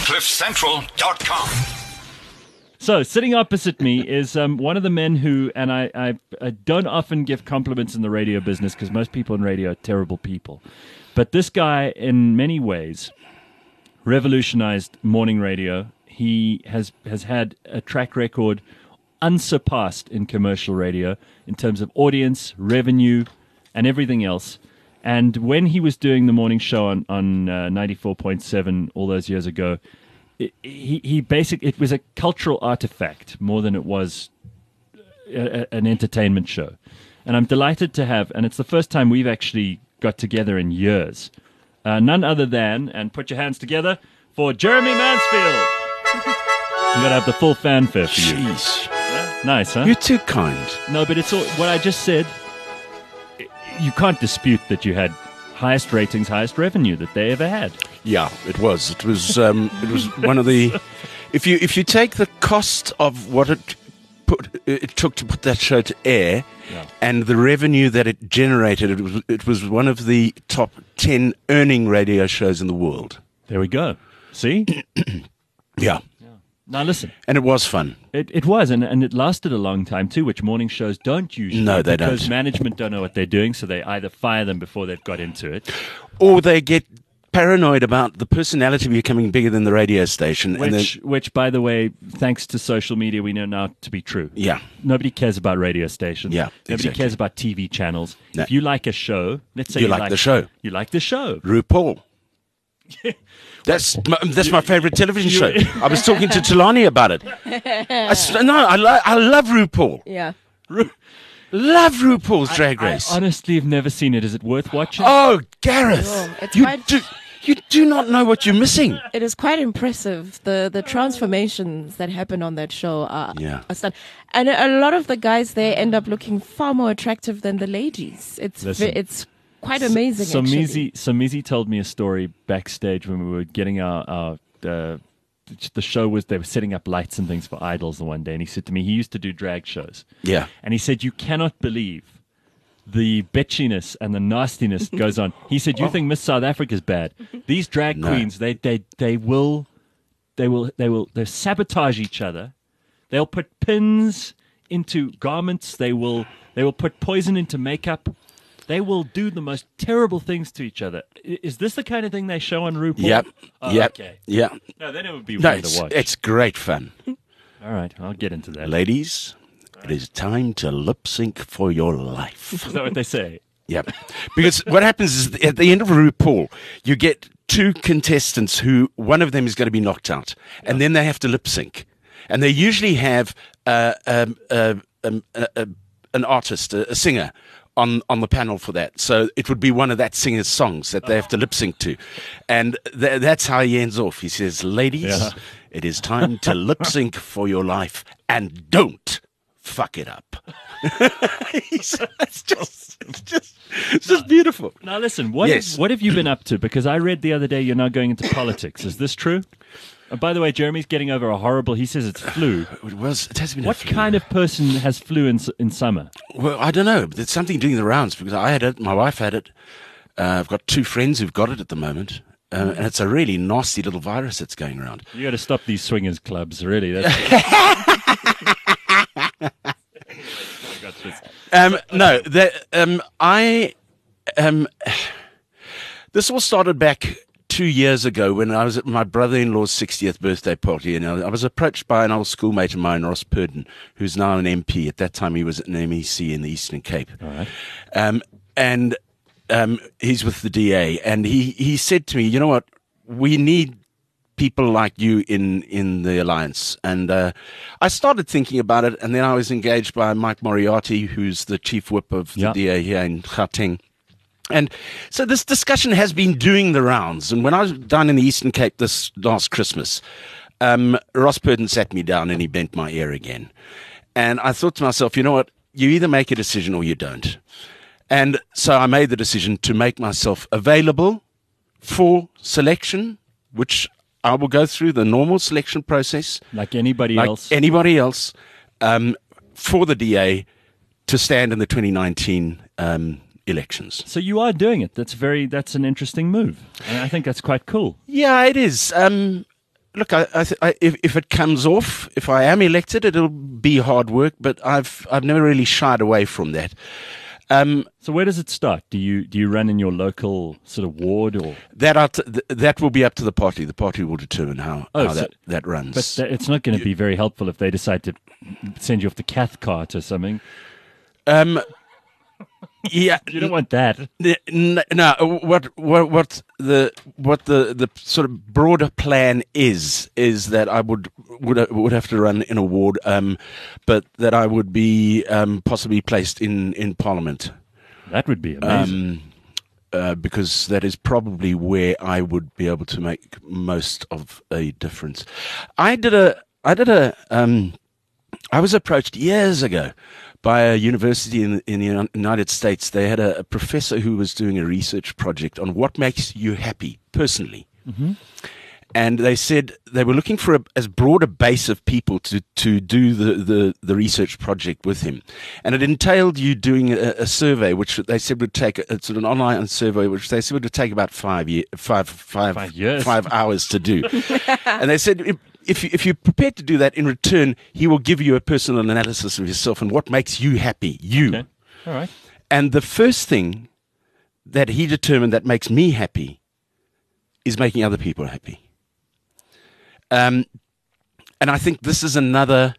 CliffCentral.com. So, sitting opposite me is one of the men who, and I don't often give compliments in the radio business because most people in radio are terrible people. But this guy, in many ways, revolutionized morning radio. He has had a track record unsurpassed in commercial radio in terms of audience, revenue, and everything else. And when he was doing the morning show on 94.7 all those years ago, he basically, it was a cultural artifact more than it was an entertainment show. And I'm delighted to have, and it's the first time we've actually got together in years, none other than, and put your hands together, for Jeremy Mansfield. You got to have the full fanfare for you. Jeez. Yeah? Nice, huh? You're too kind. No, but it's all, what I just said, you can't dispute that you had highest ratings, highest revenue that they ever had. Yeah, it was. It was one of the. If you take the cost of what it took to put that show to air, and the revenue that it generated, it was one of the top 10 earning radio shows in the world. There we go. See? Yeah. Now listen. And it was fun. It was, and it lasted a long time too, which morning shows don't usually. No, they don't. Because management don't know what they're doing, so they either fire them before they've got into it. Or they get paranoid about the personality becoming bigger than the radio station. Which, by the way, thanks to social media, we know now to be true. Yeah. Nobody cares about radio stations. Yeah, Nobody cares about TV channels. No. If you like a show, let's say You like the show. You like the show. RuPaul. That's my favorite television show. I was talking to Talani about it. I love RuPaul. Yeah. Love RuPaul's Drag Race. I honestly have never seen it. Is it worth watching? Oh, Gareth, It's you do not know what you're missing. It is quite impressive. The transformations that happen on that show are stunning. And a lot of the guys there end up looking far more attractive than the ladies. It's quite amazing. Somizi told me a story backstage when we were getting the show was, they were setting up lights and things for idols the one day, and he said to me he used to do drag shows. Yeah. And he said, you cannot believe the bitchiness and the nastiness goes on. He said, you think Miss South Africa's bad? These drag queens, they will sabotage each other. They'll put pins into garments. They will put poison into makeup. They will do the most terrible things to each other. Is this the kind of thing they show on RuPaul? Yep. Oh, yep. Okay. Yeah. No, then it would be weird to watch. It's great fun. All right, I'll get into that. Ladies, it is time to lip sync for your life. Is that what they say? Yep. Because what happens is at the end of RuPaul, you get two contestants who one of them is going to be knocked out, and then they have to lip sync, and they usually have an artist, a singer, on the panel for that. So it would be one of that singer's songs that they have to lip sync to. And that's how he ends off. He says, ladies, it is time to lip sync for your life, and don't fuck it up. It's just beautiful. Now listen, what have you been up to? Because I read the other day you're now going into politics. Is this true? By the way, Jeremy's getting over a horrible, he says it's flu. It has been What a flu. kind of person has flu in summer? Well, I don't know. There's something doing the rounds because I had it, my wife had it. I've got two friends who've got it at the moment. And it's a really nasty little virus that's going around. You got to stop these swingers clubs, really. This all started back 2 years ago when I was at my brother-in-law's 60th birthday party, and I was approached by an old schoolmate of mine, Ross Purden, who's now an MP. At that time, he was an MEC in the Eastern Cape. All right. He's with the DA, and he said to me, you know what, we need people like you in the alliance. And I started thinking about it, and then I was engaged by Mike Moriarty, who's the chief whip of the DA here in Gauteng. And so this discussion has been doing the rounds. And when I was down in the Eastern Cape this last Christmas, Ross Purden sat me down and he bent my ear again. And I thought to myself, you know what, you either make a decision or you don't. And so I made the decision to make myself available for selection, which I will go through the normal selection process. Like anybody else, for the DA to stand in the 2019 elections. So you are doing it. That's an interesting move. And I think that's quite cool. Yeah, it is. look, if it comes off, if I am elected, it'll be hard work, but I've never really shied away from that. So where does it start? Do you run in your local sort of ward, or that will be up to the party? The party will determine how that runs. But it's not going to be very helpful if they decide to send you off to Cathcart or something. Yeah, you don't want that. No, what the sort of broader plan is that I would have to run in a ward, but that I would be possibly placed in Parliament. That would be amazing. Because that is probably where I would be able to make most of a difference. I was approached years ago by a university in the United States. They had a professor who was doing a research project on what makes you happy personally. Mm-hmm. And they said they were looking for as broad a base of people to do the research project with him. And it entailed you doing a survey, which they said would take sort of an online survey, which they said would take about 5 hours to do. And they said, if you're prepared to do that, in return, he will give you a personal analysis of yourself and what makes you happy, you. Okay. All right. And the first thing that he determined that makes me happy is making other people happy. And I think this is another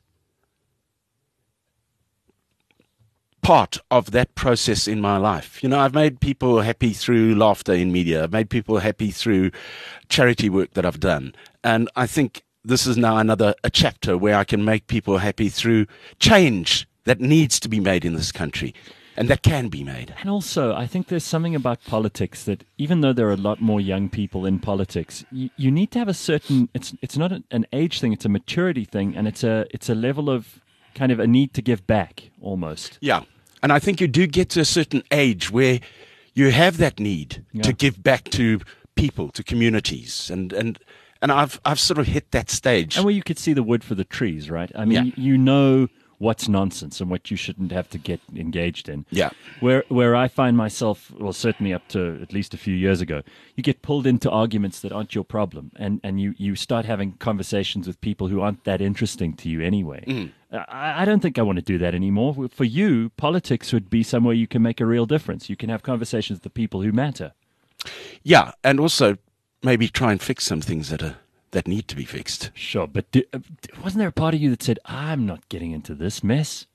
part of that process in my life. You know, I've made people happy through laughter in media. I've made people happy through charity work that I've done. And I think this is now a chapter where I can make people happy through change that needs to be made in this country. And that can be made. And also, I think there's something about politics that even though there are a lot more young people in politics, you need to have a certain, it's not an age thing, it's a maturity thing, and it's a level of kind of a need to give back almost. Yeah. And I think you do get to a certain age where you have that need to give back to people, to communities. And I've sort of hit that stage. And where you could see the wood for the trees, right? I mean, you know what's nonsense and what you shouldn't have to get engaged in. Yeah. Where I find myself, well, certainly up to at least a few years ago, you get pulled into arguments that aren't your problem, and you start having conversations with people who aren't that interesting to you anyway. Mm. I don't think I want to do that anymore. For you, politics would be somewhere you can make a real difference. You can have conversations with the people who matter. Yeah, and also maybe try and fix some things that need to be fixed. Sure, but wasn't there a part of you that said, I'm not getting into this mess?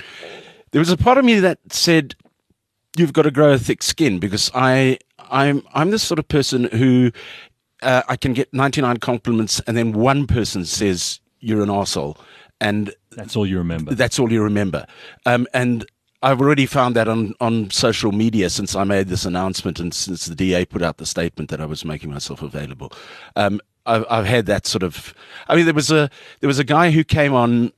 There was a part of me that said, you've got to grow a thick skin, because I'm the sort of person who I can get 99 compliments and then one person says you're an arsehole. And that's all you remember. That's all you remember. And I've already found that on social media since I made this announcement and since the DA put out the statement that I was making myself available. I've had that sort of. I mean, there was a guy who came onto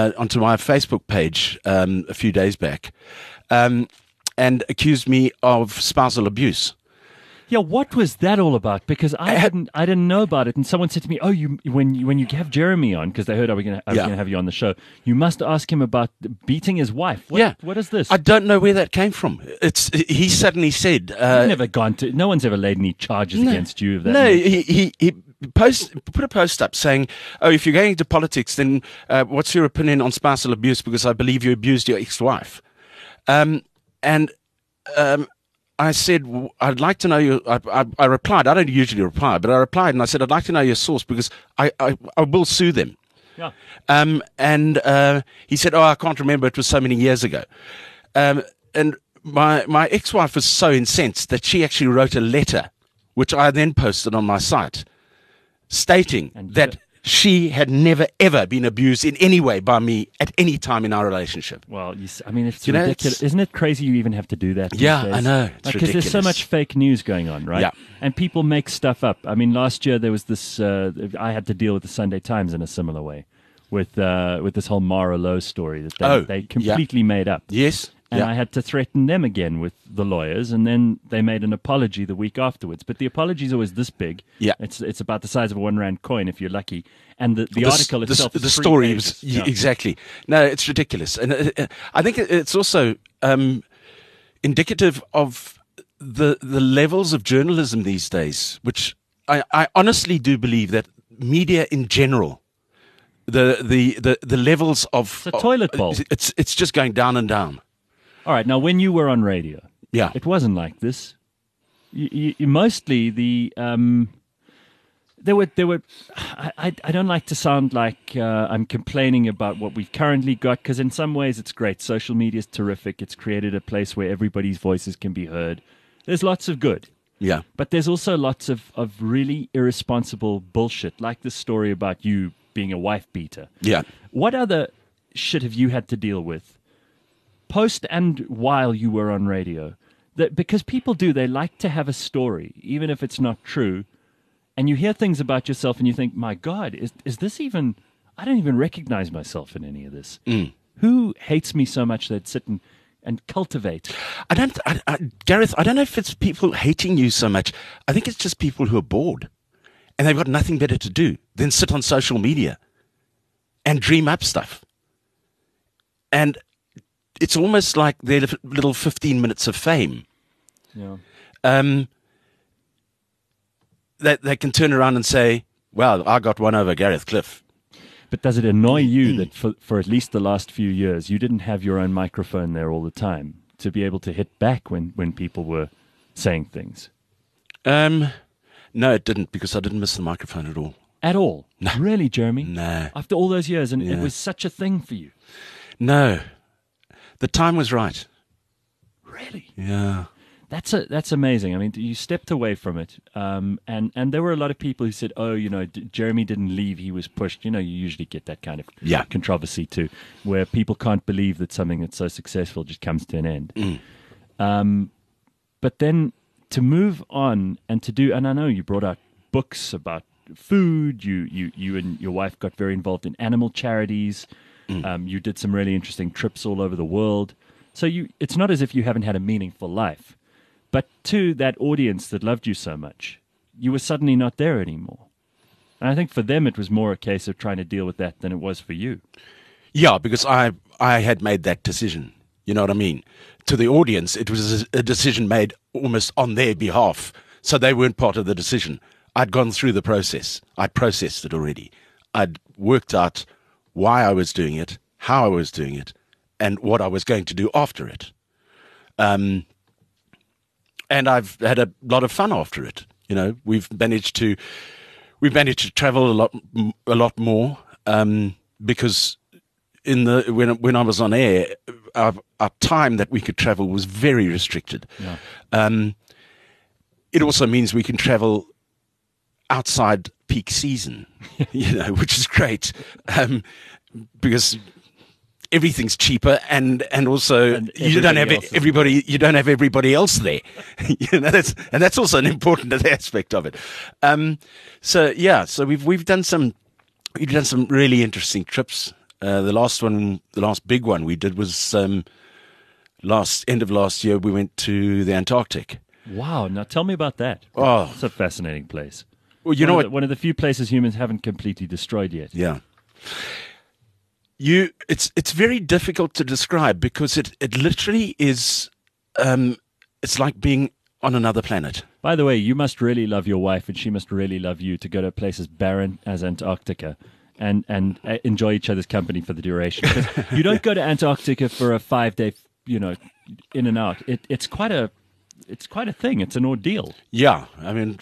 my Facebook page a few days back, and accused me of spousal abuse. Yeah, what was that all about? Because I didn't know about it, and someone said to me, "Oh, when you have Jeremy on, because they heard I was going to have you on the show, you must ask him about beating his wife." What is this? I don't know where that came from. He suddenly said, "You've never gone to. No one's ever laid any charges against you of that." No, he put a post up saying, "Oh, if you're going into politics, then what's your opinion on spousal abuse? Because I believe you abused your ex-wife." I said, I'd like to know your. I replied. I don't usually reply, but I replied and I said, I'd like to know your source because I will sue them. Yeah. And he said, I can't remember. It was so many years ago. And my ex-wife was so incensed that she actually wrote a letter, which I then posted on my site, stating that she had never, ever been abused in any way by me at any time in our relationship. Well, I mean, it's ridiculous. Isn't it crazy you even have to do that these days? I know. Because there's so much fake news going on, right? Yeah. And people make stuff up. I mean, last year there was this, I had to deal with the Sunday Times in a similar way with this whole Mara Lowe story that they completely made up. Yes. And I had to threaten them again with the lawyers, and then they made an apology the week afterwards. But the apology is always this big. Yeah. It's about the size of a $1 coin if you're lucky. And the article itself is the story was exactly. No, it's ridiculous. And I think it's also indicative of the levels of journalism these days, which I honestly do believe that media in general, the levels of it's a toilet bowl. It's just going down and down. All right, now when you were on radio, yeah, it wasn't like this. You mostly there were. I don't like to sound like I'm complaining about what we've currently got, because in some ways it's great. Social media is terrific. It's created a place where everybody's voices can be heard. There's lots of good. Yeah. But there's also lots of really irresponsible bullshit, like this story about you being a wife beater. Yeah. What other shit have you had to deal with post and while you were on radio? Because people they like to have a story, even if it's not true. And you hear things about yourself and you think, my God, is this even, I don't even recognize myself in any of this. Who hates me so much they'd sit and cultivate? Gareth, I don't know if it's people hating you so much. I think it's just people who are bored and they've got nothing better to do than sit on social media and dream up stuff. And it's almost like their little 15 minutes of fame. Yeah. They can turn around and say, well, I got one over Gareth Cliff. But does it annoy you that for at least the last few years, you didn't have your own microphone there all the time to be able to hit back when people were saying things? No, it didn't, because I didn't miss the microphone at all. At all? No. Really, Jeremy? No. After all those years, and it was such a thing for you? No. The time was right. Really? Yeah. That's amazing. I mean, you stepped away from it, and there were a lot of people who said, "Oh, Jeremy didn't leave; he was pushed." You usually get that kind of controversy too, where people can't believe that something that's so successful just comes to an end. But then to move on and to do, and I know you brought out books about food. You and your wife got very involved in animal charities. You did some really interesting trips all over the world. So it's not as if you haven't had a meaningful life. But to that audience that loved you so much, you were suddenly not there anymore. And I think for them it was more a case of trying to deal with that than it was for you. Yeah, because I had made that decision. You know what I mean? To the audience, it was a decision made almost on their behalf. So they weren't part of the decision. I'd gone through the process. I'd processed it already. I'd worked out why I was doing it, how I was doing it, and what I was going to do after it. And I've had a lot of fun after it. We've managed to travel a lot more, because when I was on air, our time that we could travel was very restricted. Yeah. It also means we can travel outside peak season, which is great, because everything's cheaper, and also you don't have everybody. You don't have everybody else there. That's also an important aspect of it. So we've done some really interesting trips. The last big one we did was end of last year. We went to the Antarctic. Wow! Now tell me about that. Oh, it's a fascinating place. Well, one of the few places humans haven't completely destroyed yet. Yeah. It's very difficult to describe, because it literally is. It's like being on another planet. By the way, you must really love your wife, and she must really love you to go to a place as barren as Antarctica, and enjoy each other's company for the duration. You don't go to Antarctica for a 5-day, in and out. It's quite a thing. It's an ordeal. Yeah, I mean,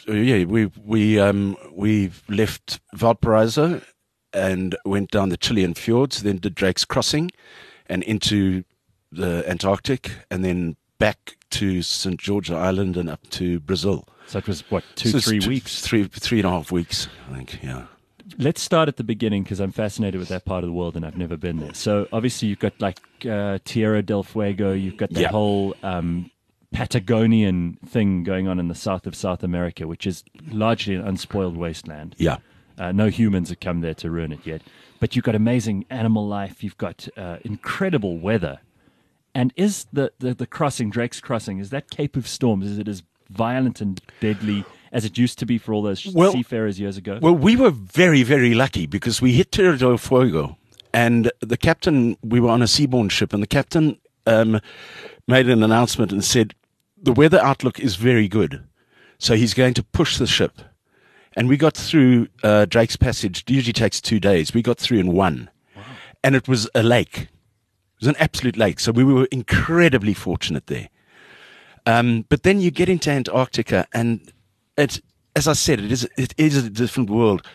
we left Valparaiso and went down the Chilean fjords, then did Drake's Crossing and into the Antarctic, and then back to St. George Island and up to Brazil. So it was, 3 weeks? 3.5 weeks, I think, yeah. Let's start at the beginning, because I'm fascinated with that part of the world and I've never been there. So obviously you've got Tierra del Fuego, you've got that whole Patagonian thing going on in the south of South America, which is largely an unspoiled wasteland. Yeah. No humans have come there to ruin it yet. But you've got amazing animal life. You've got incredible weather. And is the crossing, Drake's Crossing, is that Cape of Storms, is it as violent and deadly as it used to be for all those seafarers years ago? Well, we were very, very lucky, because we hit Tierra del Fuego. And the captain, we were on a seaborne ship, and the captain made an announcement and said, the weather outlook is very good. So he's going to push the ship. And we got through Drake's Passage. It usually takes 2 days. We got through in 1. Wow. And it was a lake. It was an absolute lake. So we were incredibly fortunate there. But then you get into Antarctica, and it, as I said, it is a different world.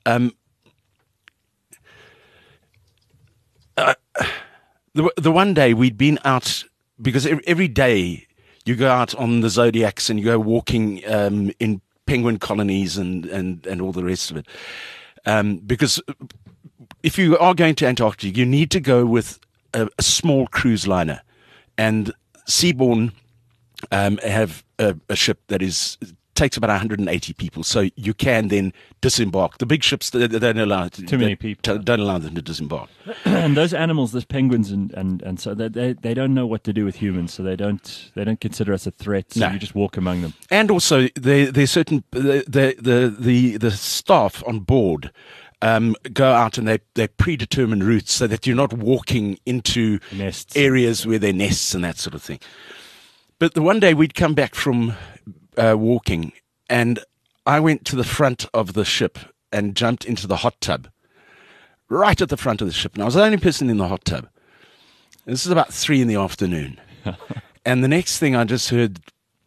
The one day we'd been out, because every day you go out on the Zodiacs and you go walking in penguin colonies and all the rest of it. Because if you are going to Antarctica, you need to go with a small cruise liner. And Seabourn have a ship that takes about 180 people, so you can then disembark. The big ships, they don't allow too many people. Don't allow them to disembark. And those animals, those penguins, and so they don't know what to do with humans, so they don't consider us a threat. So you just walk among them. And also, there's certain the staff on board go out and they predetermine routes so that you're not walking into nests, areas where there are nests and that sort of thing. But the one day we'd come back from walking, and I went to the front of the ship and jumped into the hot tub, right at the front of the ship. And I was the only person in the hot tub. This is about 3 p.m. And the next thing I just heard,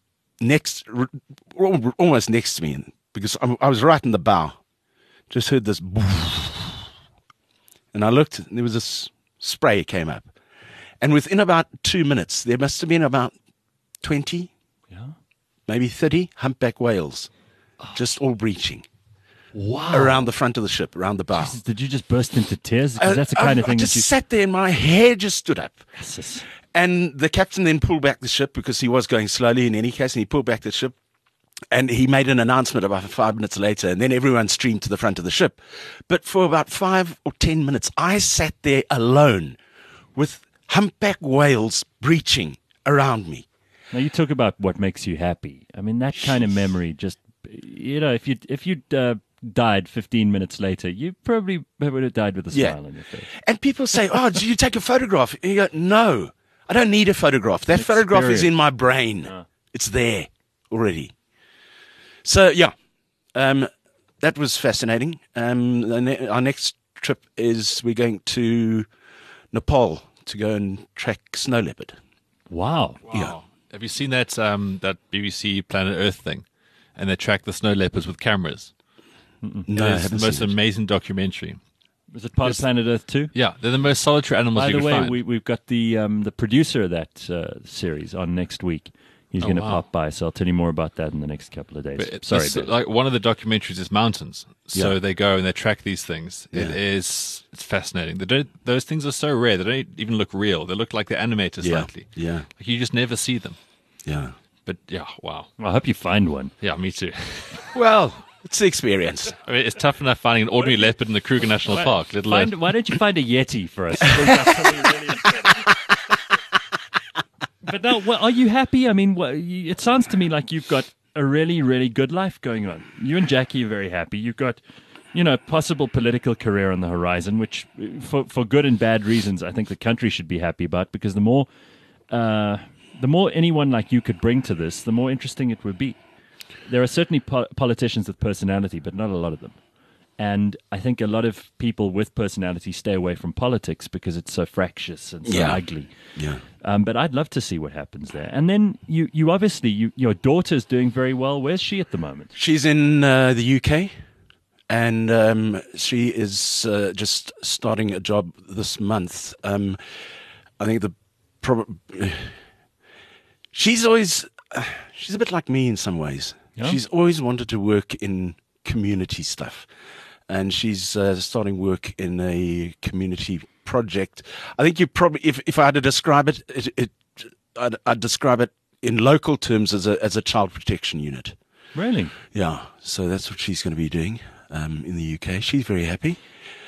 almost next to me, because I was right in the bow, just heard this, and I looked, and there was this spray came up. And within about 2 minutes, there must have been about 20, maybe 30 humpback whales, just all breaching. Wow. Around the front of the ship, around the bow. Jesus, did you just burst into tears? Because that's the kind of thing I just sat there and my hair just stood up. Yes. And the captain then pulled back the ship, because he was going slowly in any case, and he pulled back the ship. And he made an announcement about 5 minutes later, and then everyone streamed to the front of the ship. But for about 5 or 10 minutes, I sat there alone with humpback whales breaching around me. Now, you talk about what makes you happy. I mean, that kind of memory just, if you died 15 minutes later, you probably would have died with a smile on your face. And people say, "Oh, did you take a photograph?" And you go, "No, I don't need a photograph. That photograph is in my brain. It's there already." So, that was fascinating. Our next trip is we're going to Nepal to go and track snow leopard. Wow. Yeah. Have you seen that BBC Planet Earth thing? And they track the snow leopards with cameras. No, I haven't the most seen it. amazing documentary. Was it part of Planet Earth too? Yeah, they're the most solitary animals you can find. By the way, we've got the producer of that series on next week. He's going to pop by, so I'll tell you more about that in the next couple of days. Sorry, like one of the documentaries is mountains. So they go and they track these things. Yeah. It's fascinating. Those things are so rare. They don't even look real. They look like they're animated slightly. Yeah. Like you just never see them. Yeah. But wow. Well, I hope you find one. Yeah, me too. Well, it's the experience. I mean, it's tough enough finding an ordinary leopard in the Kruger National Park. Why don't you find a Yeti for us? But now, are you happy? I mean, it sounds to me like you've got a really, really good life going on. You and Jackie are very happy. You've got, possible political career on the horizon, which, for good and bad reasons, I think the country should be happy about, because the more anyone like you could bring to this, the more interesting it would be. There are certainly politicians with personality, but not a lot of them. And I think a lot of people with personality stay away from politics because it's so fractious and so ugly. Yeah. But I'd love to see what happens there. And then you obviously, your daughter's doing very well. Where's she at the moment? She's in the UK, and she is just starting a job this month. I think she's a bit like me in some ways. Yeah? She's always wanted to work in community stuff. And she's starting work in a community project. I think you probably, if I had to describe it, I'd describe it in local terms as a child protection unit. Really? Yeah. So that's what she's going to be doing in the UK. She's very happy.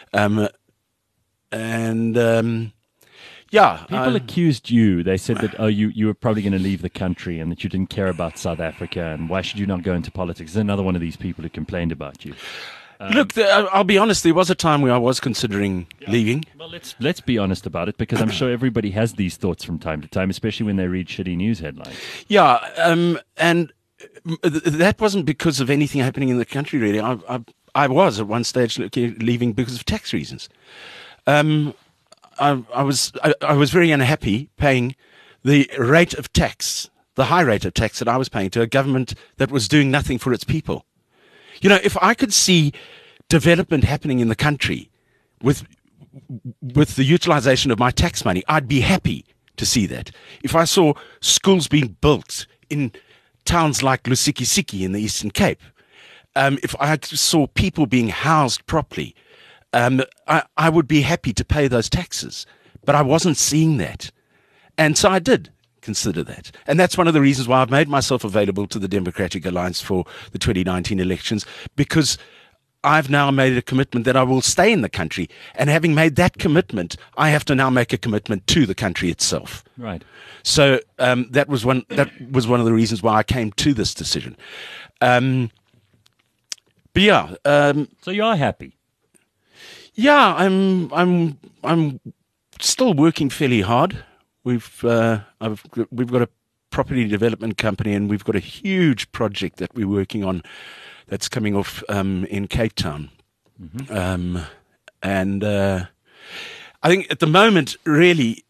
People accused you. They said that, you were probably going to leave the country and that you didn't care about South Africa and why should you not go into politics? There's another one of these people who complained about you. Look, I'll be honest, there was a time where I was considering leaving. Well, let's be honest about it, because I'm sure everybody has these thoughts from time to time, especially when they read shitty news headlines. Yeah, and that wasn't because of anything happening in the country, really. I was at one stage leaving because of tax reasons. I was very unhappy paying the rate of tax, the high rate of tax that I was paying to a government that was doing nothing for its people. You know, if I could see development happening in the country with the utilization of my tax money, I'd be happy to see that. If I saw schools being built in towns like Lusikisiki in the Eastern Cape, if I saw people being housed properly, I would be happy to pay those taxes. But I wasn't seeing that. And so I did consider that. And that's one of the reasons why I've made myself available to the Democratic Alliance for the 2019 elections, because I've now made a commitment that I will stay in the country. And having made that commitment, I have to now make a commitment to the country itself. Right. So that was one of the reasons why I came to this decision. But yeah. So you are happy? Yeah, I'm still working fairly hard. We've got a property development company, and we've got a huge project that we're working on that's coming off in Cape Town. Mm-hmm. And I think at the moment, really,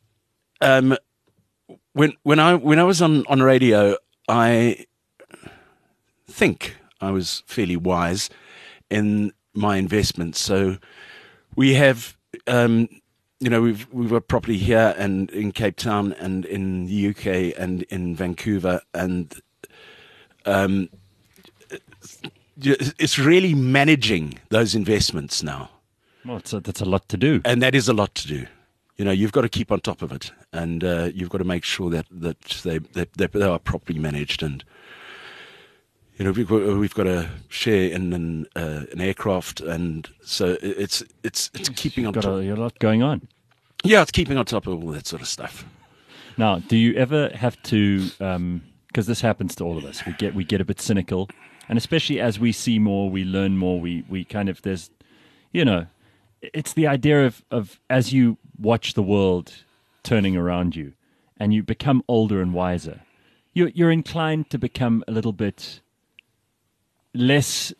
when I was on radio, I think I was fairly wise in my investments. So we have, we've got property here and in Cape Town and in the UK and in Vancouver, and it's really managing those investments now. Well, that's a lot to do. And that is a lot to do. You know, you've got to keep on top of it, and you've got to make sure that they are properly managed. And you know, we've got a share in an aircraft, and so it's keeping on top. Got a lot going on. Yeah, it's keeping on top of all that sort of stuff. Now, do you ever have to? Because this happens to all of us. We get a bit cynical, and especially as we see more, we learn more. We kind of there's, you know, it's the idea of as you watch the world turning around you, and you become older and wiser, you're inclined to become a little bit less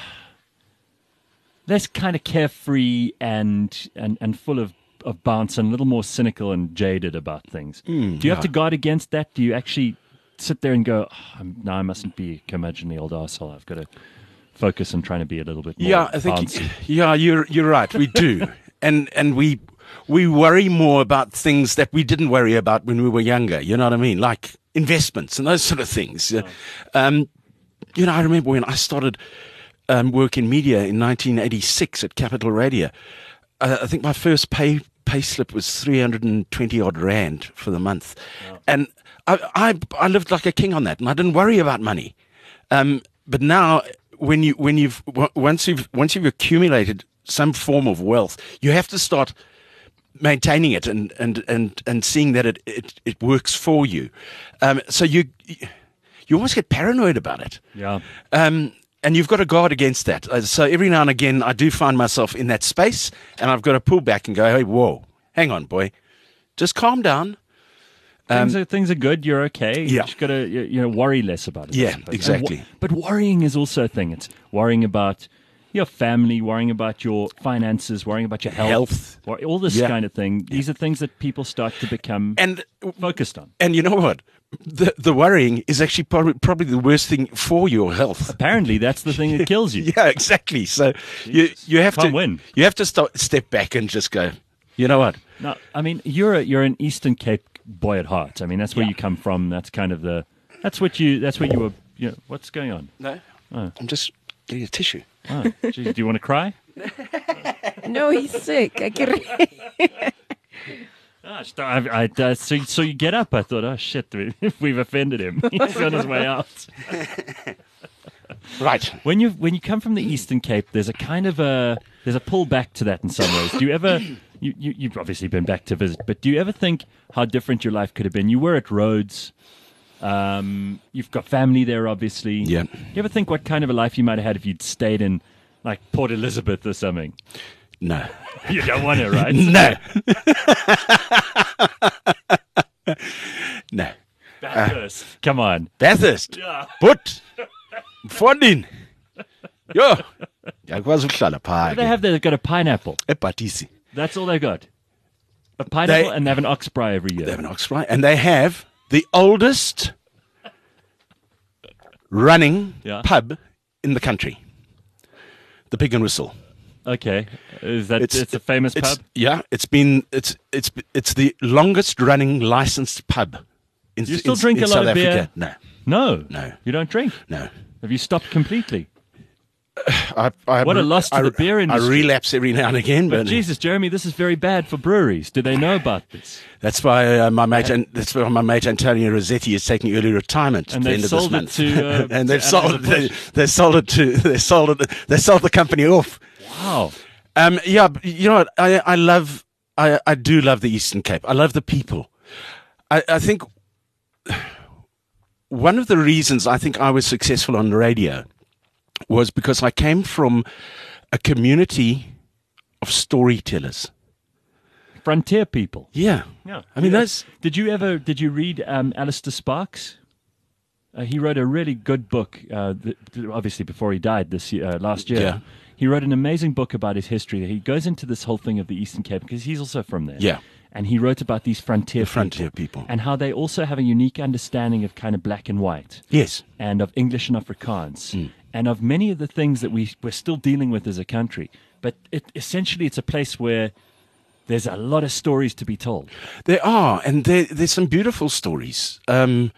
kind of carefree and full of bounce, and a little more cynical and jaded about things. Do you have to guard against that? Do you actually sit there and go, no, I mustn't be a curmudgeonly old arsehole. I've got to focus on trying to be a little bit more I think bouncy. Yeah, you're right. We do. and we worry more about things that we didn't worry about when we were younger. You know what I mean? Like investments and those sort of things. You know, I remember when I started work in media in 1986 at Capital Radio. I think my first pay slip was 320 odd rand for the month. Wow. And I lived like a king on that, and I didn't worry about money. But now once you've accumulated some form of wealth, you have to start maintaining it and seeing that it works for you. So you almost get paranoid about it. Yeah. And you've got to guard against that. So every now and again, I do find myself in that space, and I've got to pull back and go, hey, whoa, hang on, boy. Just calm down. Things are good. You're okay. Yeah. You just got to worry less about it. Yeah, exactly. But worrying is also a thing. It's worrying about your family, worrying about your finances, worrying about your health. All this kind of thing. These are things that people start to become focused on. And you know what? The worrying is actually probably the worst thing for your health. Apparently, that's the thing that kills you. Yeah, exactly. So you have to win. You have to step back and just go, you know what? No, I mean you're an Eastern Cape boy at heart. I mean that's where you come from. That's kind of that's what you were. You know, what's going on? No, I'm just getting a tissue. Oh, geez, do you want to cry? No, he's sick. I can. So you get up. I thought, oh shit, we've offended him. He's on his way out. Right. When you come from the Eastern Cape, there's a kind of there's a pull back to that in some ways. Do you ever? You've obviously been back to visit, but do you ever think how different your life could have been? You were at Rhodes. You've got family there, obviously. Yeah. Do you ever think what kind of a life you might have had if you'd stayed in like Port Elizabeth or something? No. You don't want it, right? No. No. Bathurst. Come on. Bathurst. Yeah. But Fondin. Yo. They have they've got a pineapple. Epatisi. That's all they've got. A pineapple, and they have an oxbraai every year. They have an oxbraai, and they have the oldest running pub in the country. The Pig and Whistle. Okay, is that it's a famous pub? Yeah, it's the longest running licensed pub. Do you still drink a lot South of beer? Africa. No. No. You don't drink? No. Have you stopped completely? What a loss to the beer industry. I relapse every now and again. But Jesus, Jeremy, this is very bad for breweries. Do they know about this? That's why my mate Antonio Rossetti is taking early retirement at the end of this month. And they've sold it. They sold the company off. Wow. Yeah, you know what? I do love the Eastern Cape. I love the people. I think one of the reasons I think I was successful on the radio was because I came from a community of storytellers. Frontier people. Yeah. I mean, Did you read Alistair Sparks? He wrote a really good book, obviously before he died last year. Yeah. He wrote an amazing book about his history. He goes into this whole thing of the Eastern Cape because he's also from there. Yeah. And he wrote about these frontier people. And how they also have a unique understanding of kind of black and white. Yes. And of English and Afrikaans. And of many of the things that we're still dealing with as a country. But essentially it's a place where there's a lot of stories to be told. There are, and there's some beautiful stories. And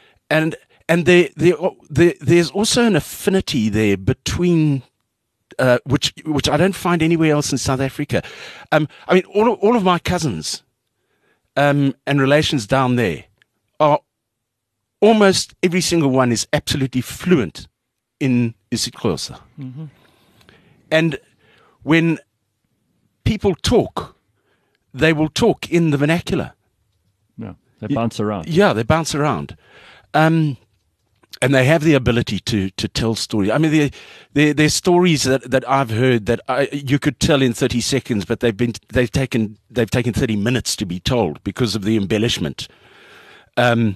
there's also an affinity there between which I don't find anywhere else in South Africa. I mean, all of my cousins and relations down there are almost every single one is absolutely fluent in isiXhosa. Mm-hmm. And when people talk, they will talk in the vernacular. Yeah, they bounce around. Yeah, they bounce around. And they have the ability to tell stories. I mean, there's stories that I've heard that you could tell in 30 seconds, but they've taken 30 minutes to be told because of the embellishment. And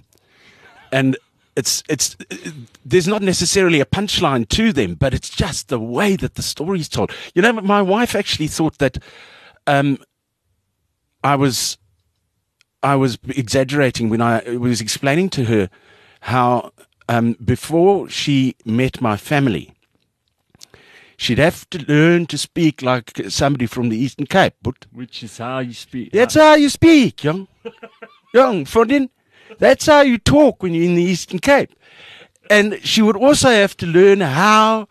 it's there's not necessarily a punchline to them, but it's just the way that the story's told. You know, my wife actually thought that I was exaggerating when I was explaining to her how before she met my family, she'd have to learn to speak like somebody from the Eastern Cape. Which is how you speak. That's how you speak, young Fondin. That's how you talk when you're in the Eastern Cape. And she would also have to learn a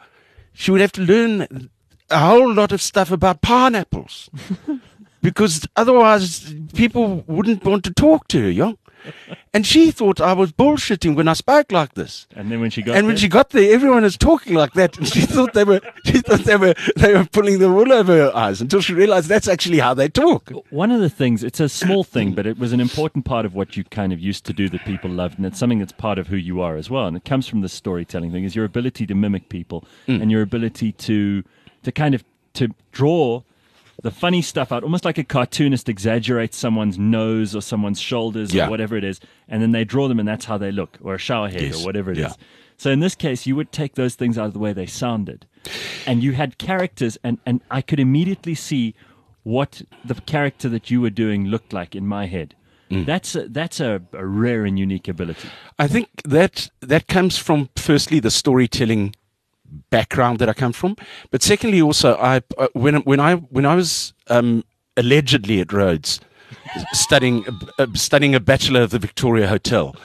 whole lot of stuff about pineapples. Because otherwise people wouldn't want to talk to her, young. And she thought I was bullshitting when I spoke like this. And then when she got there, everyone was talking like that, and she thought they were pulling the wool over her eyes until she realized that's actually how they talk. One of the things, it's a small thing, but it was an important part of what you kind of used to do that people loved, and it's something that's part of who you are as well. And it comes from the storytelling thing, is your ability to mimic people and your ability to draw the funny stuff out, almost like a cartoonist exaggerates someone's nose or someone's shoulders or whatever it is, and then they draw them and that's how they look, or a shower head or whatever it is. So in this case, you would take those things out of the way they sounded. And you had characters, and I could immediately see what the character that you were doing looked like in my head. That's a rare and unique ability. I think that comes from, firstly, the storytelling background that I come from, but secondly, also when I was allegedly at Rhodes studying a Bachelor of the Victoria Hotel,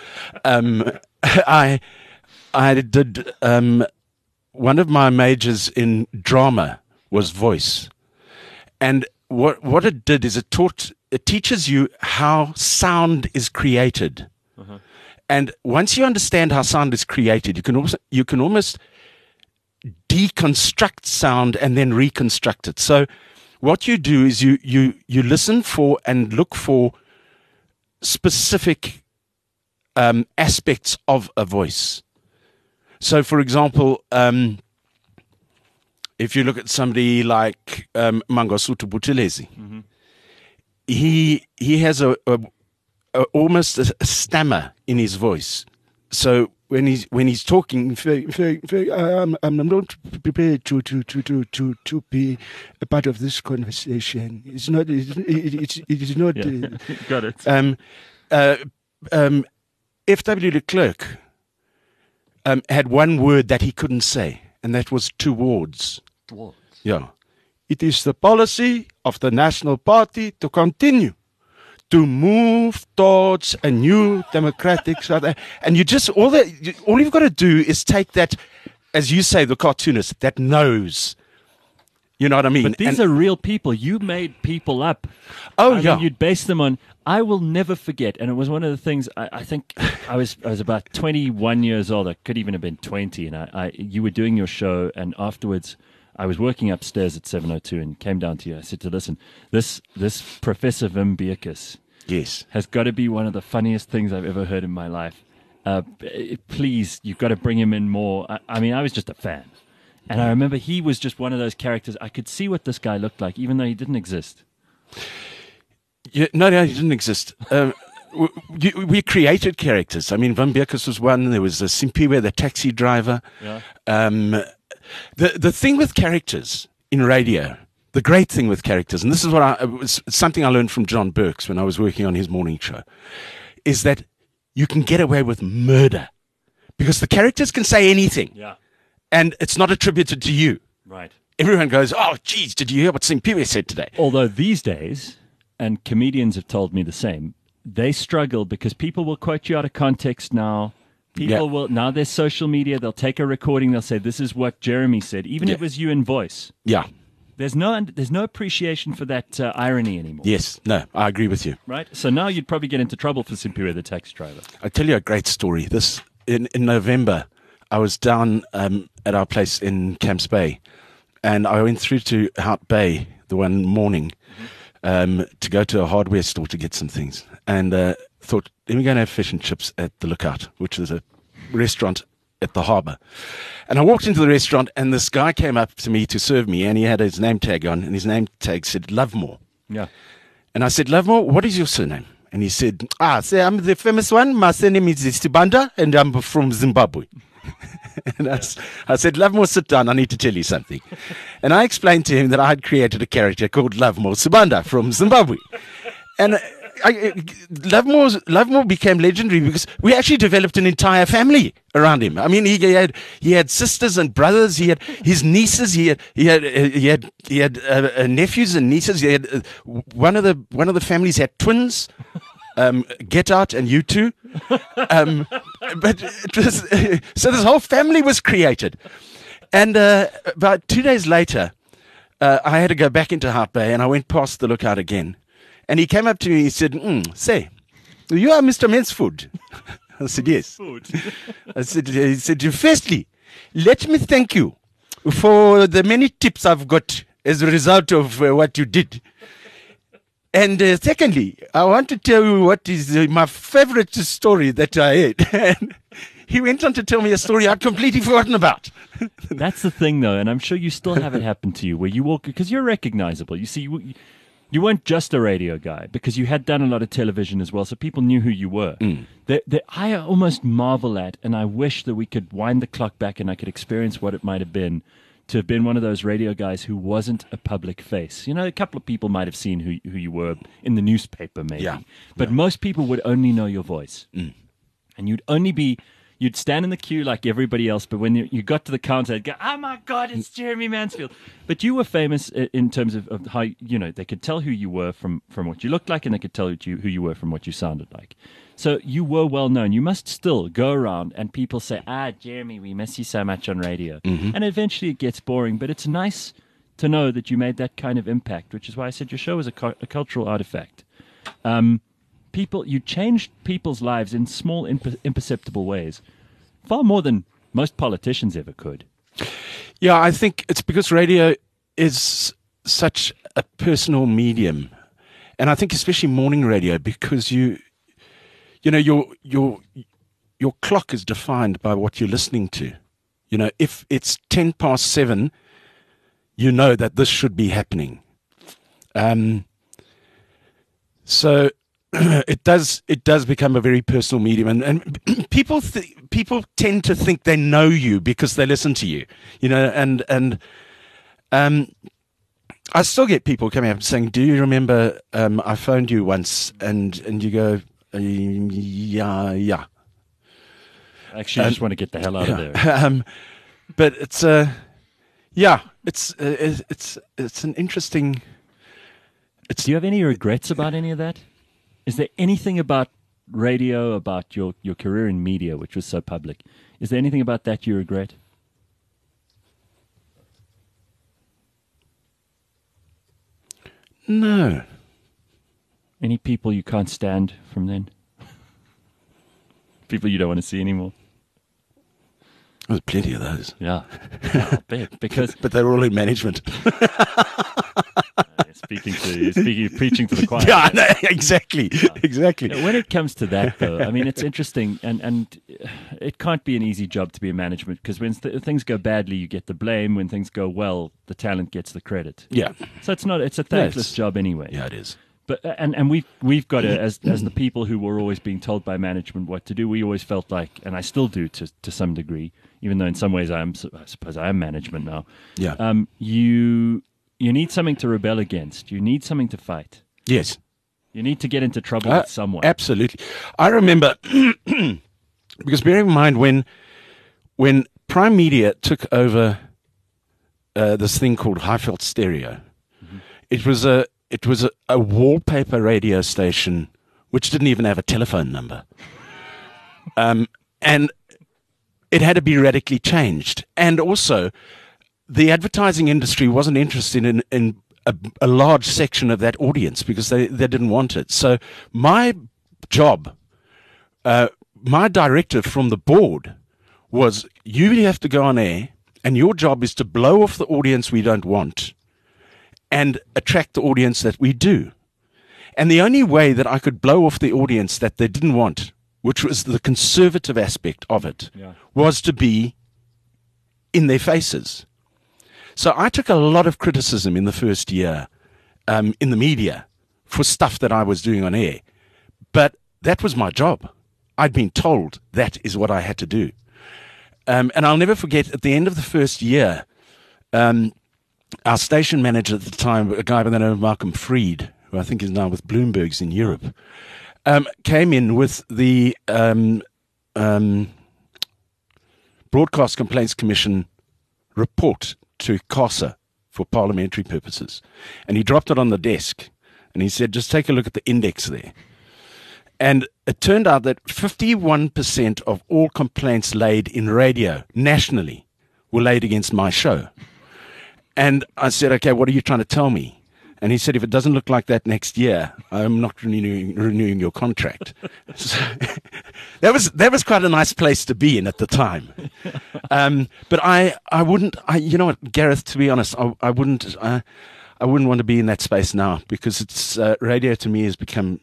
I did one of my majors in drama was voice, and what it did is it teaches you how sound is created, and once you understand how sound is created, you can almost deconstruct sound and then reconstruct it. So what you do is you listen for and look for specific aspects of a voice. So for example, if you look at somebody like Mangosuthu Buthelezi, he has a almost a stammer in his voice. So when he's talking, I'm not prepared to be a part of this conversation. It's not. It is not. Got it. F.W. de Klerk had one word that he couldn't say, and that was towards. Towards. Yeah. It is the policy of the National Party to continue to move towards a new democratic South Africa. And you just, all you've got to do is take that, as you say, the cartoonist, that knows. You know what I mean? But these are real people. You made people up. Oh, I yeah. mean, you'd base them on, I will never forget, and it was one of the things, I think I was about 21 years old. I could even have been 20, and you were doing your show, and afterwards I was working upstairs at 702 and came down to you. I said to listen, this Professor Wim Beekes has got to be one of the funniest things I've ever heard in my life. Please, you've got to bring him in more. I mean, I was just a fan. And I remember he was just one of those characters. I could see what this guy looked like, even though he didn't exist. Yeah, no, he didn't exist. We created characters. I mean, Wim Beekes was one. There was Simpiwe, the taxi driver. Yeah. The thing with characters in radio, the great thing with characters, and this is was something I learned from John Burks when I was working on his morning show, is that you can get away with murder because the characters can say anything. Yeah. And it's not attributed to you. Right. Everyone goes, oh, geez, did you hear what Simpiwe said today? Although these days, and comedians have told me the same, they struggle because people will quote you out of context now. People will, now there's social media, they'll take a recording, they'll say, this is what Jeremy said, even if it was you in voice. Yeah. There's no appreciation for that irony anymore. Yes. No, I agree with you. Right? So now you'd probably get into trouble for Simpiwe, the taxi driver. I'll tell you a great story. In November, I was down at our place in Camps Bay, and I went through to Hout Bay the one morning to go to a hardware store to get some things, and thought, let me go and have fish and chips at the Lookout, which is a restaurant at the harbour. And I walked into the restaurant, and this guy came up to me to serve me, and he had his name tag on, and his name tag said Lovemore. Yeah. And I said, Lovemore, what is your surname? And he said, say I'm the famous one. My surname is Sibanda, and I'm from Zimbabwe. And I said, Lovemore, sit down. I need to tell you something. And I explained to him that I had created a character called Lovemore Sibanda from Zimbabwe. And Lovemore became legendary because we actually developed an entire family around him. I mean, he had sisters and brothers. He had his nieces. He had nephews and nieces. He had one of the families had twins. Get Out and U2. But it was, so this whole family was created. And about 2 days later, I had to go back into Hout Bay, and I went past the Lookout again. And he came up to me and he said, say, you are Mr. Mensfood. I said, yes. He said, firstly, let me thank you for the many tips I've got as a result of what you did. And secondly, I want to tell you what is my favorite story that I had. And he went on to tell me a story I'd completely forgotten about. That's the thing, though, and I'm sure you still have it happen to you, where you walk, because you're recognizable. You see, you weren't just a radio guy, because you had done a lot of television as well, so people knew who you were. I almost marvel at, and I wish that we could wind the clock back and I could experience what it might have been to have been one of those radio guys who wasn't a public face. You know, a couple of people might have seen who you were in the newspaper, maybe. But most people would only know your voice. And you'd stand in the queue like everybody else, but when you got to the counter, they'd go, oh my God, it's Jeremy Mansfield. But you were famous in terms of how, they could tell who you were from what you looked like, and they could tell who you were from what you sounded like. So you were well known. You must still go around and people say, Jeremy, we miss you so much on radio. And eventually it gets boring, but it's nice to know that you made that kind of impact, which is why I said your show was a cultural artifact. You changed people's lives in small, imperceptible ways, far more than most politicians ever could. Yeah, I think it's because radio is such a personal medium. And I think especially morning radio, because your clock is defined by what you're listening to. If it's 7:10, you know that this should be happening. So it does become a very personal medium, and people tend to think they know you because they listen to you, and I still get people coming up and saying, "Do you remember I phoned you once?" and you go, "Yeah." Actually, I just want to get the hell out of there. But it's it's an interesting. Do you have any regrets about any of that? Is there anything about radio, about your career in media, which was so public? Is there anything about that you regret? No. Any people you can't stand from then? People you don't want to see anymore? There's plenty of those. Yeah, I bet, because but they're all in management. Preaching to the choir. Yeah, no, exactly. When it comes to that, though, I mean, it's interesting, and it can't be an easy job to be in management, because when things go badly, you get the blame. When things go well, the talent gets the credit. Yeah. So it's a thankless job anyway. Yeah, it is. But and we've got to, as the people who were always being told by management what to do, we always felt like, and I still do to some degree, even though in some ways I suppose I am management now. Yeah. You need something to rebel against. You need something to fight. Yes. You need to get into trouble with someone. Absolutely. I remember, because bear in mind when Prime Media took over this thing called Highveld Stereo, it was a wallpaper radio station which didn't even have a telephone number. And it had to be radically changed. And also, the advertising industry wasn't interested in a large section of that audience because they didn't want it. So my job, my directive from the board was, you have to go on air, and your job is to blow off the audience we don't want and attract the audience that we do. And the only way that I could blow off the audience that they didn't want, which was the conservative aspect of it, was to be in their faces. So I took a lot of criticism in the first year in the media for stuff that I was doing on air. But that was my job. I'd been told that is what I had to do. And I'll never forget, at the end of the first year, our station manager at the time, a guy by the name of Malcolm Freed, who I think is now with Bloomberg's in Europe, came in with the Broadcast Complaints Commission report to CASA for parliamentary purposes. And he dropped it on the desk, and he said, just take a look at the index there. And it turned out that 51% of all complaints laid in radio nationally were laid against my show. And I said, okay, what are you trying to tell me? And he said, if it doesn't look like that next year, I'm not renewing your contract. So, that was quite a nice place to be in at the time. But I wouldn't, you know what, Gareth, to be honest, I wouldn't want to be in that space now, because it's radio to me has become,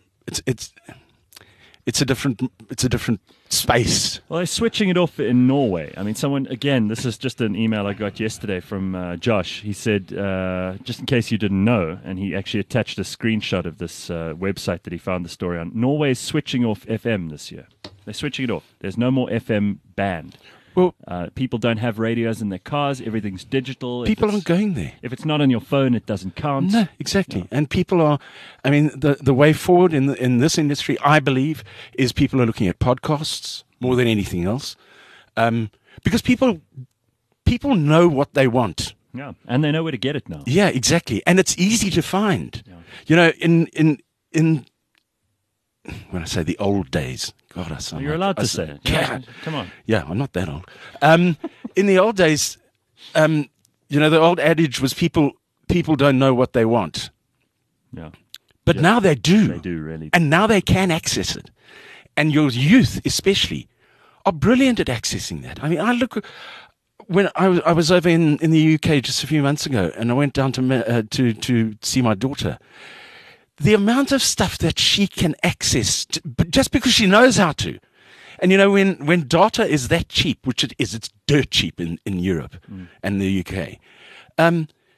it's a different space. Well, they're switching it off in Norway. I mean, someone, again, this is just an email I got yesterday from Josh. He said, just in case you didn't know, and he actually attached a screenshot of this website that he found the story on. Norway is switching off FM this year. They're switching it off. There's no more FM band. Well, people don't have radios in their cars. Everything's digital. People aren't going there. If it's not on your phone, it doesn't count. No, exactly. No. And people are, I mean, the way forward in this industry, I believe, is people are looking at podcasts more than anything else, because people know what they want. Yeah, and they know where to get it now. Yeah, exactly. And it's easy to find. Yeah. You know, in when I say the old days, God, I sound You're allowed to say it. Yeah. Come on. Yeah, I'm not that old. In the old days, you know, the old adage was people don't know what they want. Yeah. But now they do. They do, really. And now they can access it. And your youth, especially, are brilliant at accessing that. I mean, I look... When I was over in the UK just a few months ago, and I went down to see my daughter, the amount of stuff that she can access, just because she knows how to. And, you know, when data is that cheap, which it is, it's dirt cheap in Europe and the UK,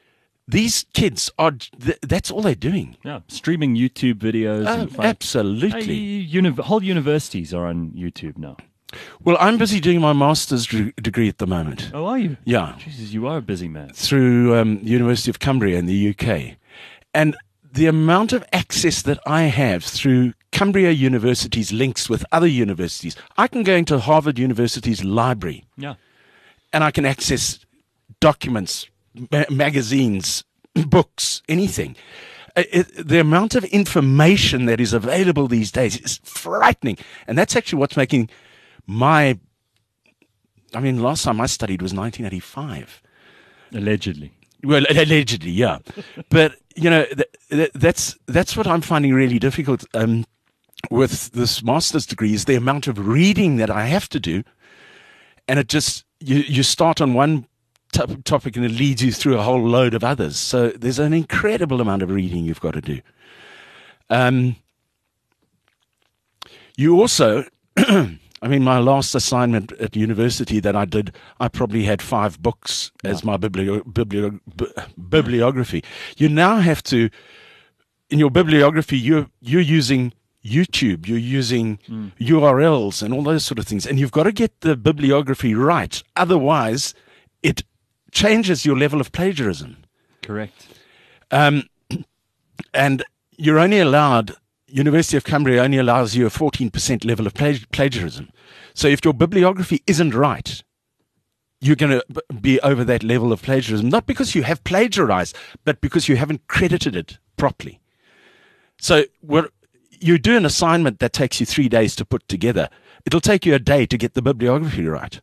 these kids that's all they're doing. Yeah, streaming YouTube videos. Absolutely. Whole universities are on YouTube now. Well, I'm busy doing my master's degree at the moment. Oh, are you? Yeah. Jesus, you are a busy man. Through University of Cumbria in the UK. And the amount of access that I have through Cumbria University's links with other universities, I can go into Harvard University's library. Yeah. And I can access documents, magazines, books, anything. The amount of information that is available these days is frightening. And that's actually what's making last time I studied was 1985. Allegedly. Well, allegedly, yeah. But, that's what I'm finding really difficult with this master's degree is the amount of reading that I have to do. And it just, you start on one topic and it leads you through a whole load of others. So there's an incredible amount of reading you've got to do. You also, my last assignment at university that I did, I probably had 5 books as my bibliography. You now have to, in your bibliography, you're using YouTube, you're using URLs and all those sort of things. And you've got to get the bibliography right. Otherwise, it changes your level of plagiarism. Correct. And you're only allowed, University of Cumbria only allows you a 14% level of plagiarism. So if your bibliography isn't right, you're going to be over that level of plagiarism, not because you have plagiarized, but because you haven't credited it properly. So you do an assignment that takes you 3 days to put together. It'll take you a day to get the bibliography right.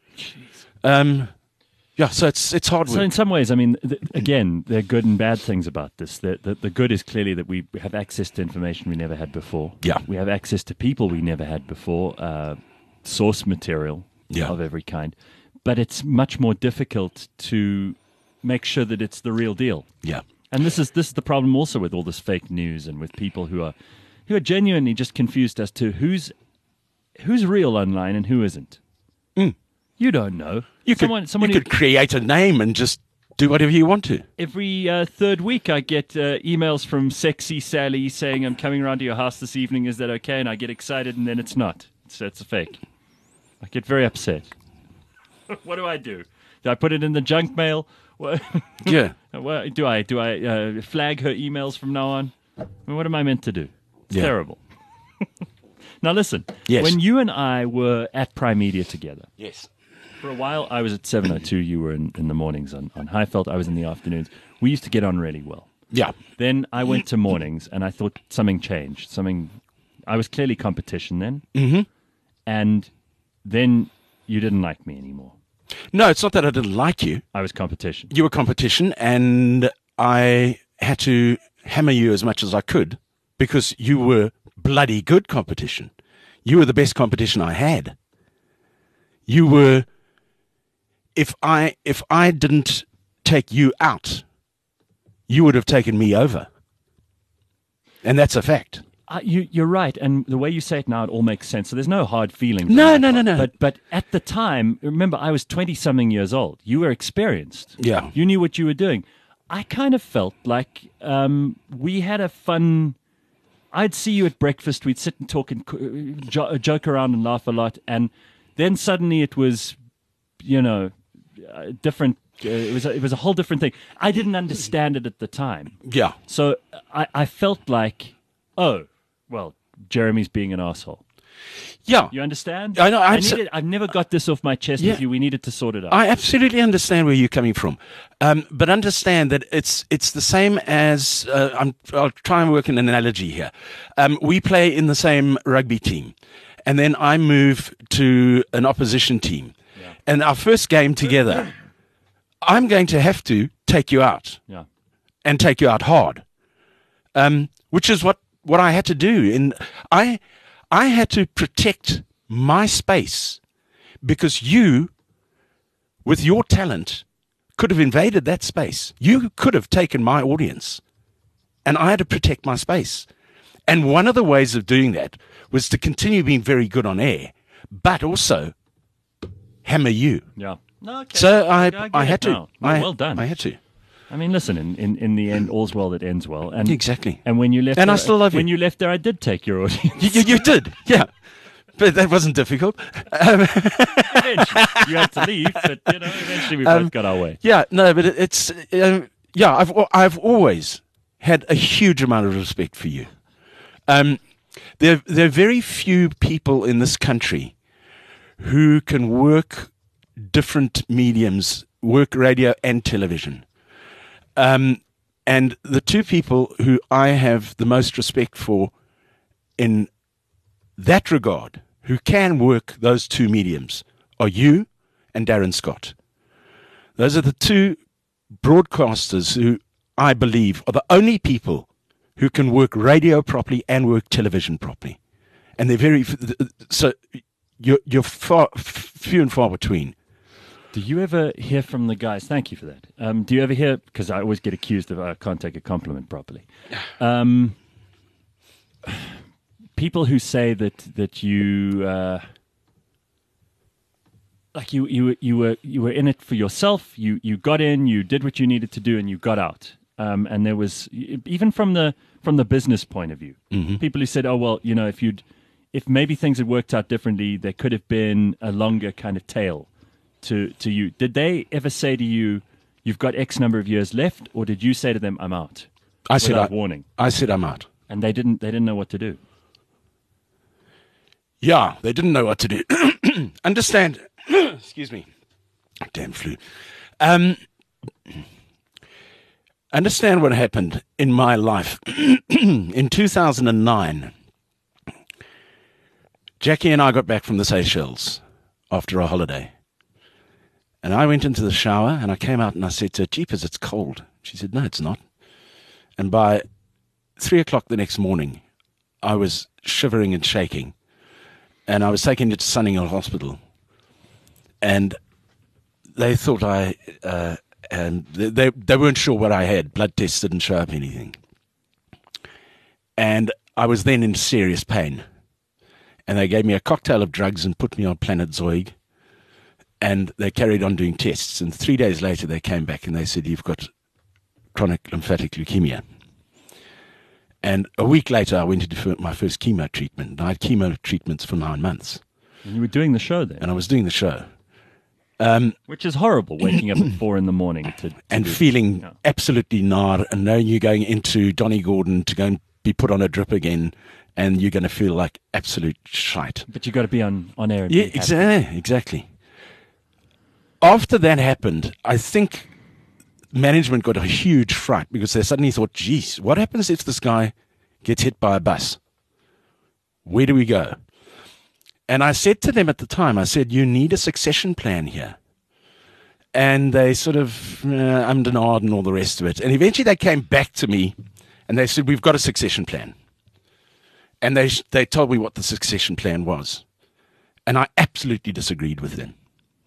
Jeez. Yeah, so it's hard work. So in some ways, again, there are good and bad things about this. The good is clearly that we have access to information we never had before. Yeah. We have access to people we never had before, source material of every kind. But it's much more difficult to make sure that it's the real deal. Yeah. And this is the problem also with all this fake news and with people who are genuinely just confused as to who's real online and who isn't. You don't know. You could create a name and just do whatever you want to. Every third week I get emails from Sexy Sally saying, I'm coming around to your house this evening, is that okay? And I get excited and then it's not. It's a fake. I get very upset. What do? Do I put it in the junk mail? Yeah. Do I flag her emails from now on? What am I meant to do? It's terrible. Now listen, when you and I were at Prime Media together. Yes. For a while, I was at 702. You were in the mornings on Highveld. I was in the afternoons. We used to get on really well. Yeah. Then I went to mornings, and I thought something changed. I was clearly competition then. Mm-hmm. And then you didn't like me anymore. No, it's not that I didn't like you. I was competition. You were competition, and I had to hammer you as much as I could because you were bloody good competition. You were the best competition I had. You were... If I didn't take you out, you would have taken me over. And that's a fact. You're right. And the way you say it now, it all makes sense. So there's no hard feelings. No. But at the time, remember, I was 20-something years old. You were experienced. Yeah. You knew what you were doing. I kind of felt like we had a fun... I'd see you at breakfast. We'd sit and talk and joke around and laugh a lot. And then suddenly it was, different. It was a whole different thing. I didn't understand it at the time. Yeah. So I felt like, oh, well, Jeremy's being an asshole. Yeah. You understand? I know. I've never got this off my chest with you. We needed to sort it out. I absolutely understand where you're coming from. But understand that it's the same as, I'll try and work an analogy here. We play in the same rugby team. And then I move to an opposition team. Yeah. And our first game together, I'm going to have to take you out. Yeah. And take you out hard. Which is what I had to do. And I had to protect my space because you, with your talent, could have invaded that space. You could have taken my audience. And I had to protect my space. And one of the ways of doing that was to continue being very good on air, but also hammer you. Yeah. No, okay. So I had to. Well done. I had to. I mean, listen, in the end, all's well that ends well. And exactly. And when you left, and I still love you. When you left there, I did take your audience. You did, yeah. But that wasn't difficult. Eventually, you had to leave, but eventually we both got our way. Yeah, no, but it's I've always had a huge amount of respect for you. There are very few people in this country who can work different mediums, work radio and television. And the two people who I have the most respect for in that regard, who can work those two mediums, are you and Darren Scott. Those are the two broadcasters who I believe are the only people who can work radio properly and work television properly. And they're you're few and far between. Do you ever hear from the guys? Thank you for that. Do you ever hear, because I always get accused of I can't take a compliment properly. People who say that you like you were in it for yourself. You got in, you did what you needed to do, and you got out. And there was, even from the business point of view, people who said, "Oh well, if maybe things had worked out differently, there could have been a longer kind of tail to you." Did they ever say to you, "You've got X number of years left," or did you say to them, "I'm out"? I said, warning. I said, "I'm out," and they didn't know what to do. Yeah, they didn't know what to do. Understand? Excuse me. Damn flu. Understand what happened in my life. In 2009, Jackie and I got back from the Seychelles after a holiday. And I went into the shower and I came out and I said to her, "Jeepers, it's cold." She said, "No, it's not." And by 3 o'clock the next morning, I was shivering and shaking. And I was taken to Sunninghill Hospital. And they thought and they weren't sure what I had. Blood tests didn't show up anything. And I was then in serious pain. And they gave me a cocktail of drugs and put me on Planet Zoig. And they carried on doing tests. And 3 days later, they came back and they said, "You've got chronic lymphatic leukemia." And a week later, I went to do my first chemo treatment. I had chemo treatments for 9 months. And you were doing the show then? And I was doing the show. Which is horrible, waking up at 4 a.m. and feeling absolutely nar, and knowing you're going into Donny Gordon to go and be put on a drip again, and you're going to feel like absolute shite. But you've got to be on air. And yeah, exactly. After that happened, I think management got a huge fright because they suddenly thought, "Geez, what happens if this guy gets hit by a bus? Where do we go?" And I said to them at the time, I said, "You need a succession plan here." And they sort of ummed and ahed and all the rest of it. And eventually they came back to me and they said, "We've got a succession plan." And they told me what the succession plan was. And I absolutely disagreed with them.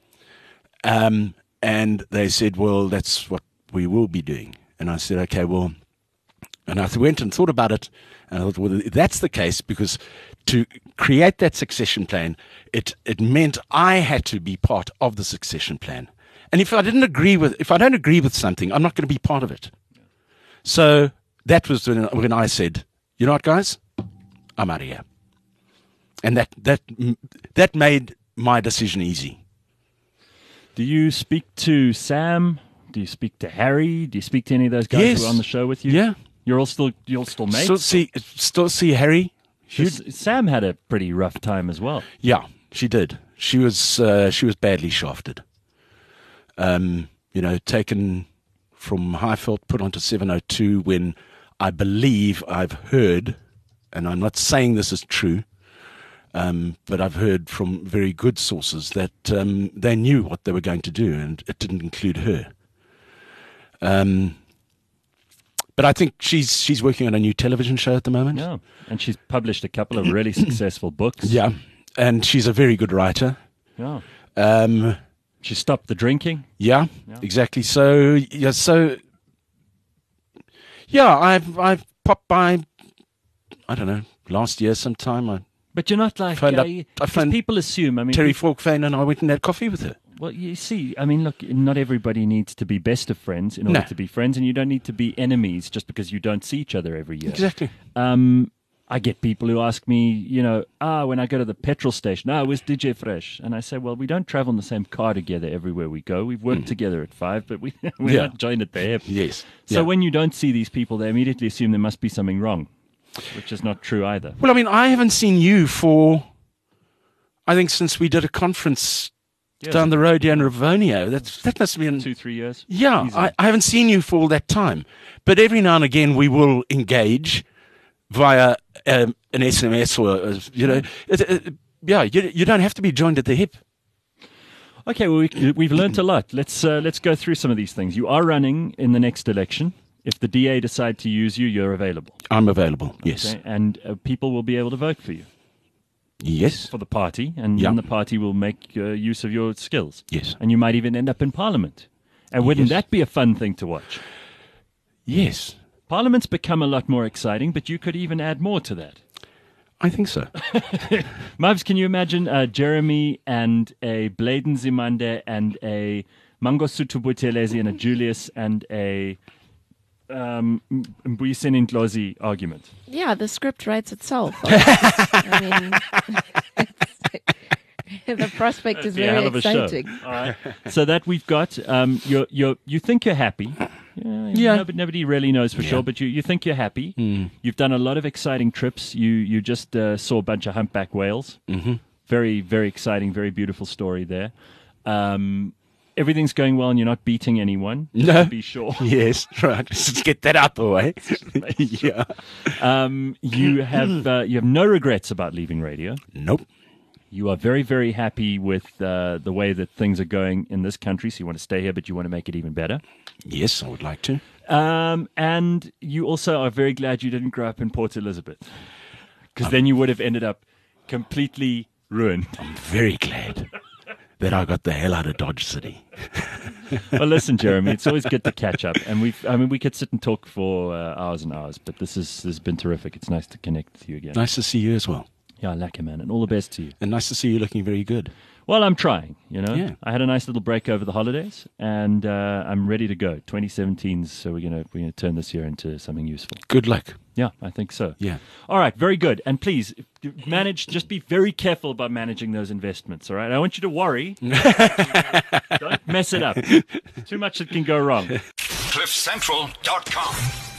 And they said, "Well, that's what we will be doing." And I said, "Okay, well," and I went and thought about it. And I thought, well, if that's the case, because to create that succession plan, it meant I had to be part of the succession plan. And if I don't agree with something, I'm not going to be part of it. So that was when I said, "You know what, guys, I'm out of here." And that made my decision easy. Do you speak to Sam? Do you speak to Harry? Do you speak to any of those guys who are on the show with you? Yeah. You're still mates? Still see Harry. Sam had a pretty rough time as well. Yeah, she did. She was badly shafted. Taken from Highveld, put onto 702 when I believe I've heard, and I'm not saying this is true, but I've heard from very good sources that they knew what they were going to do, and it didn't include her. But I think she's working on a new television show at the moment. Yeah, and she's published a couple of really successful books. Yeah, and she's a very good writer. Yeah. She stopped the drinking. Yeah, exactly. So I've popped by, I don't know, last year sometime. But you're not like, I phoned people assume, Terry Falkfane, and I went and had coffee with her. Well, you see, I mean, look, not everybody needs to be best of friends in order to be friends, and you don't need to be enemies just because you don't see each other every year. Exactly. I get people who ask me, when I go to the petrol station, where's DJ Fresh? And I say, well, we don't travel in the same car together everywhere we go. We've worked together at 5, but we're not joined at the hip. Yes. So when you don't see these people, they immediately assume there must be something wrong, which is not true either. Well, I mean, I haven't seen you I think since we did a conference down the road here in Rivonia. That must have been 2-3 years. Yeah, I haven't seen you for all that time. But every now and again we will engage via an SMS or, you don't have to be joined at the hip. Okay, well, we've learnt a lot. Let's go through some of these things. You are running in the next election. If the DA decide to use you, you're available. I'm available, yes. Okay? And people will be able to vote for you. Yes. For the party, and then the party will make use of your skills. Yes. And you might even end up in Parliament. And wouldn't that be a fun thing to watch? Yes. Parliament's become a lot more exciting, but you could even add more to that. I think so. Mavs, can you imagine Jeremy and a Bladen Zimande and a Mangosuthu Buthelezi and a Julius and a Mbuyiseni Ndlozi argument? Yeah, the script writes itself. I mean, the prospect is very exciting. All right. So that we've got, you think you're happy. Nobody really knows for sure, but you think you're happy. You've done a lot of exciting trips. You just saw a bunch of humpback whales. Mm-hmm. Very, very exciting, very beautiful story there. Everything's going well and you're not beating anyone. No. To be sure. Yes, right. Let's get that out the way. Yeah. You have no regrets about leaving radio. Nope. You are very, very happy with the way that things are going in this country, so you want to stay here, but you want to make it even better. Yes, I would like to. And you also are very glad you didn't grow up in Port Elizabeth, because then you would have ended up completely ruined. I'm very glad that I got the hell out of Dodge City. Well, listen, Jeremy, it's always good to catch up, and we could sit and talk for hours and hours, but this has been terrific. It's nice to connect with you again. Nice to see you as well. Yeah, lekker, man, and all the best to you. And nice to see you looking very good. Well, I'm trying, Yeah. I had a nice little break over the holidays, and I'm ready to go. 2017's, so we're gonna turn this year into something useful. Good luck. Yeah, I think so. Yeah. All right, very good. And please, just be very careful about managing those investments, all right? I want you to worry. Don't mess it up. Too much that can go wrong. CliffCentral.com